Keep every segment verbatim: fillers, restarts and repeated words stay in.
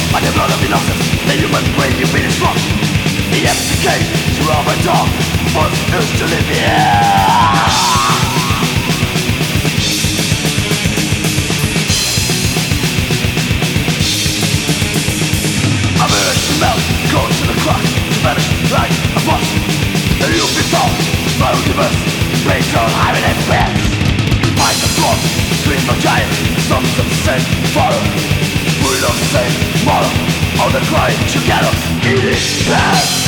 by the blood of innocence. The human brain you've been instructed. The empty cage throughout my door was used to live here. I'm here to melt, go to the cracks, vanish like a flash. The you've been found, my universe, based on having a fence. Fight the floor, scream of giants, songs of the same father. We don't say mother, all the crying together, eating bad.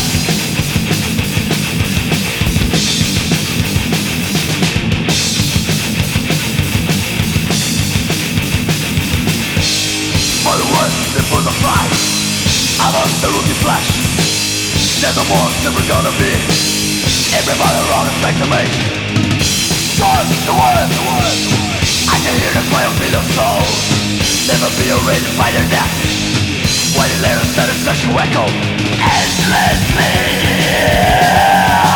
For the worst, they put the fly. I'm on the rookie flash. There's no more, never gonna be. Everybody around is back to me. Start the world, the world, the world. I can hear the cry of me, the soul. Never be a ready to fight their death. When it later said it's such a echo endlessly.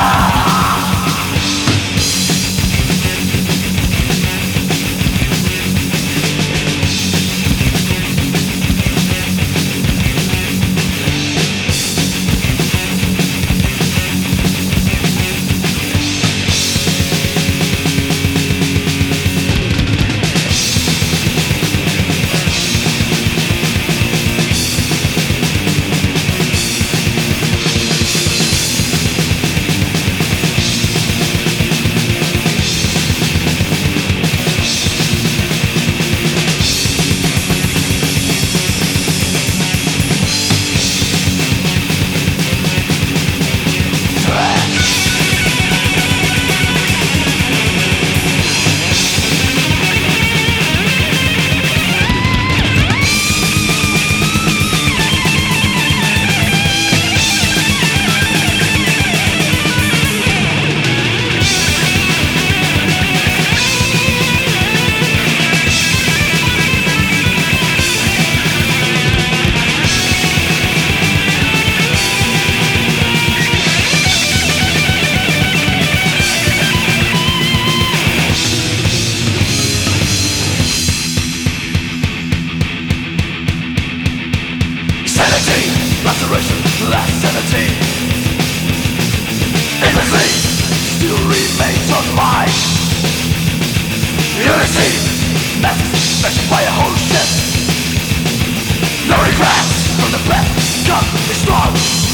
Laceration, last sanity. Endlessly, still remains on mine. Unity, masses smashed by a whole ship. No regrets from the breath, come be strong.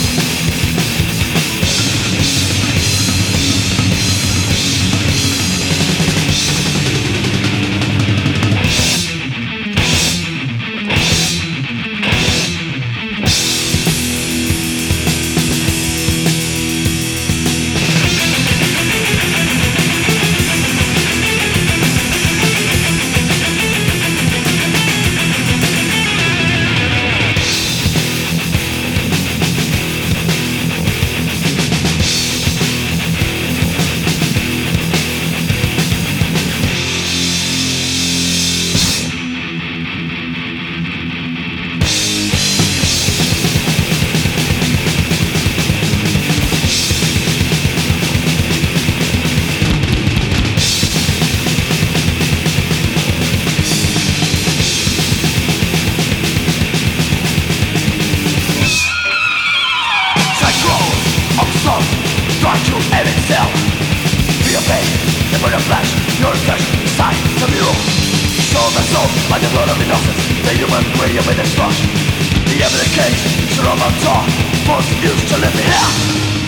Try to end itself. Be a pain, the burn of flesh, your flesh, inside the mirror. Show the soul by the blood of innocence. The human way of destruction. The evident cage, surround my talk, force used to live here.